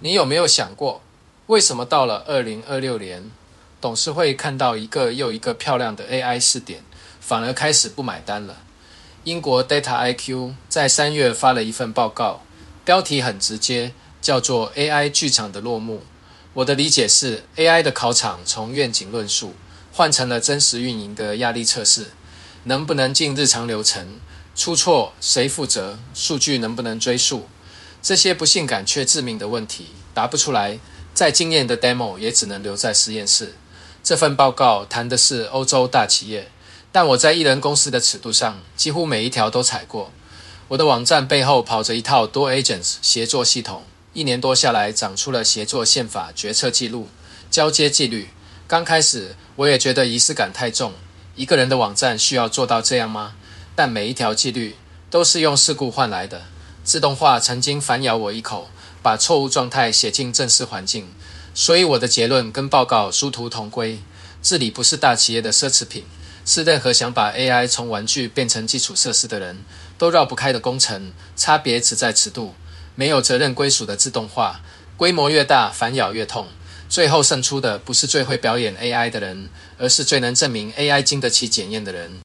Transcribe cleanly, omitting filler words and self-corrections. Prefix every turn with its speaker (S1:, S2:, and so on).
S1: 你有没有想过，为什么到了2026年，董事会看到一个又一个漂亮的 AI 试点，反而开始不买单了？英国 Dataiku 在3月发了一份报告，标题很直接，叫做 AI 剧场的落幕。我的理解是 AI 的考场从愿景论述换成了真实运营的压力测试，能不能进日常流程，出错谁负责，数据能不能追溯，这些不性感却致命的问题答不出来，再惊艳的 demo 也只能留在实验室。这份报告谈的是欧洲大企业，但我在一人公司的尺度上几乎每一条都踩过。我的网站背后跑着一套多 agents 协作系统，1年多下来长出了协作宪法、决策记录、交接纪律。刚开始我也觉得仪式感太重，一个人的网站需要做到这样吗？但每一条纪律都是用事故换来的。自动化曾经反咬我一口，把错误状态写进正式环境，所以我的结论跟报告殊途同归。治理不是大企业的奢侈品，是任何想把 AI 从玩具变成基础设施的人都绕不开的工程，差别只在尺度。没有责任归属的自动化，规模越大反咬越痛，最后胜出的不是最会表演 AI 的人，而是最能证明 AI 经得起检验的人。